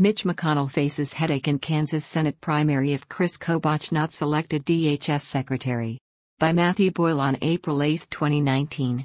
Mitch McConnell faces headache in Kansas Senate primary if Chris Kobach not selected DHS Secretary. By Matthew Boyle on April 8, 2019.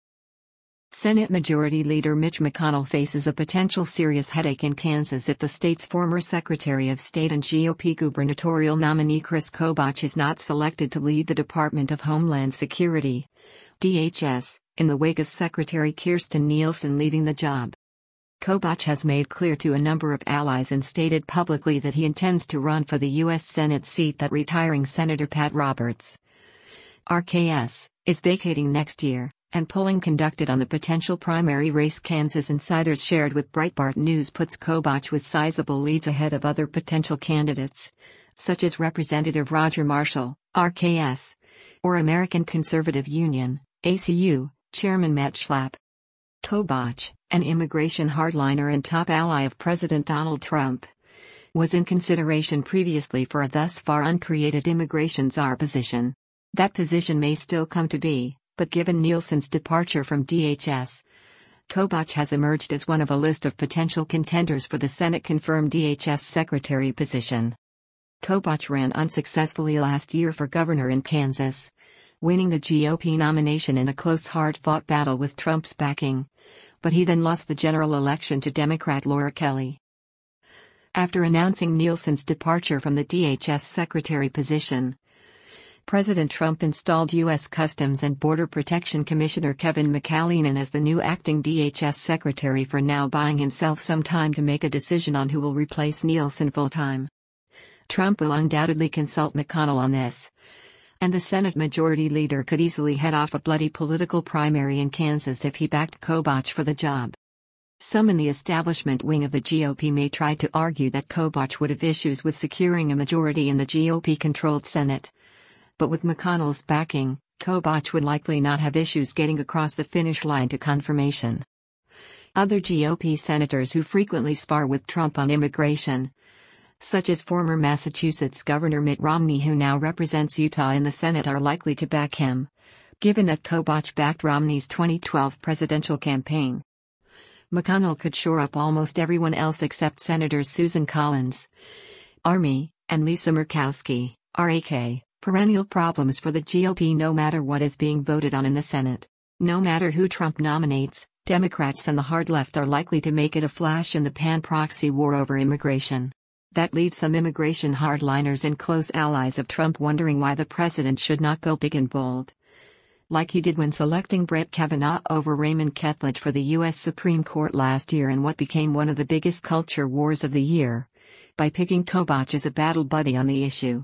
Senate Majority Leader Mitch McConnell faces a potential serious headache in Kansas if the state's former Secretary of State and GOP gubernatorial nominee Chris Kobach is not selected to lead the Department of Homeland Security, DHS, in the wake of Secretary Kirstjen Nielsen leaving the job. Kobach has made clear to a number of allies and stated publicly that he intends to run for the U.S. Senate seat that retiring Senator Pat Roberts, RKS, is vacating next year, and polling conducted on the potential primary race Kansas insiders shared with Breitbart News puts Kobach with sizable leads ahead of other potential candidates, such as Representative Roger Marshall, RKS, or American Conservative Union, ACU, Chairman Matt Schlapp. Kobach, an immigration hardliner and top ally of President Donald Trump, was in consideration previously for a thus far uncreated immigration czar position. That position may still come to be, but given Nielsen's departure from DHS, Kobach has emerged as one of a list of potential contenders for the Senate-confirmed DHS Secretary position. Kobach ran unsuccessfully last year for governor in Kansas, winning the GOP nomination in a close hard-fought battle with Trump's backing, but he then lost the general election to Democrat Laura Kelly. After announcing Nielsen's departure from the DHS Secretary position, President Trump installed U.S. Customs and Border Protection Commissioner Kevin McAleenan as the new acting DHS Secretary, for now buying himself some time to make a decision on who will replace Nielsen full-time. Trump will undoubtedly consult McConnell on this, and the Senate Majority Leader could easily head off a bloody political primary in Kansas if he backed Kobach for the job. Some in the establishment wing of the GOP may try to argue that Kobach would have issues with securing a majority in the GOP-controlled Senate. But with McConnell's backing, Kobach would likely not have issues getting across the finish line to confirmation. Other GOP senators who frequently spar with Trump on immigration, such as former Massachusetts Governor Mitt Romney, who now represents Utah in the Senate, are likely to back him, given that Kobach backed Romney's 2012 presidential campaign. McConnell could shore up almost everyone else except Senators Susan Collins, Army, and Lisa Murkowski, RAK. Perennial problems for the GOP no matter what is being voted on in the Senate. No matter who Trump nominates, Democrats and the hard left are likely to make it a flash-in-the-pan proxy war over immigration. That leaves some immigration hardliners and close allies of Trump wondering why the president should not go big and bold, like he did when selecting Brett Kavanaugh over Raymond Kethledge for the U.S. Supreme Court last year in what became one of the biggest culture wars of the year, by picking Kobach as a battle buddy on the issue.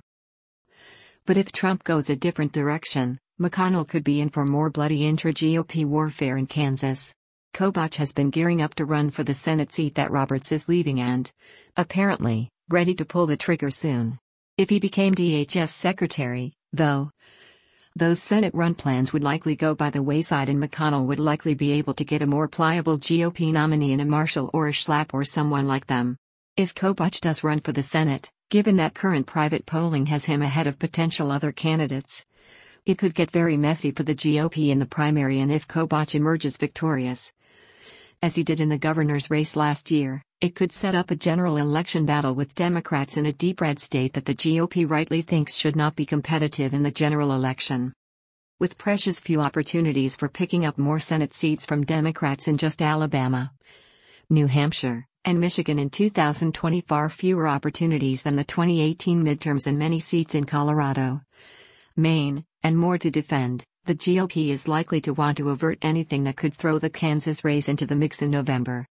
But if Trump goes a different direction, McConnell could be in for more bloody intra-GOP warfare in Kansas. Kobach has been gearing up to run for the Senate seat that Roberts is leaving and, apparently, ready to pull the trigger soon. If he became DHS Secretary, though, those Senate run plans would likely go by the wayside, and McConnell would likely be able to get a more pliable GOP nominee in a Marshall or a Schlapp or someone like them. If Kobach does run for the Senate, given that current private polling has him ahead of potential other candidates, it could get very messy for the GOP in the primary. And if Kobach emerges victorious, as he did in the governor's race last year, it could set up a general election battle with Democrats in a deep red state that the GOP rightly thinks should not be competitive in the general election. With precious few opportunities for picking up more Senate seats from Democrats in just Alabama, New Hampshire, and Michigan in 2020, far fewer opportunities than the 2018 midterms, and many seats in Colorado, Maine, and more to defend, the GOP is likely to want to avert anything that could throw the Kansas race into the mix in November.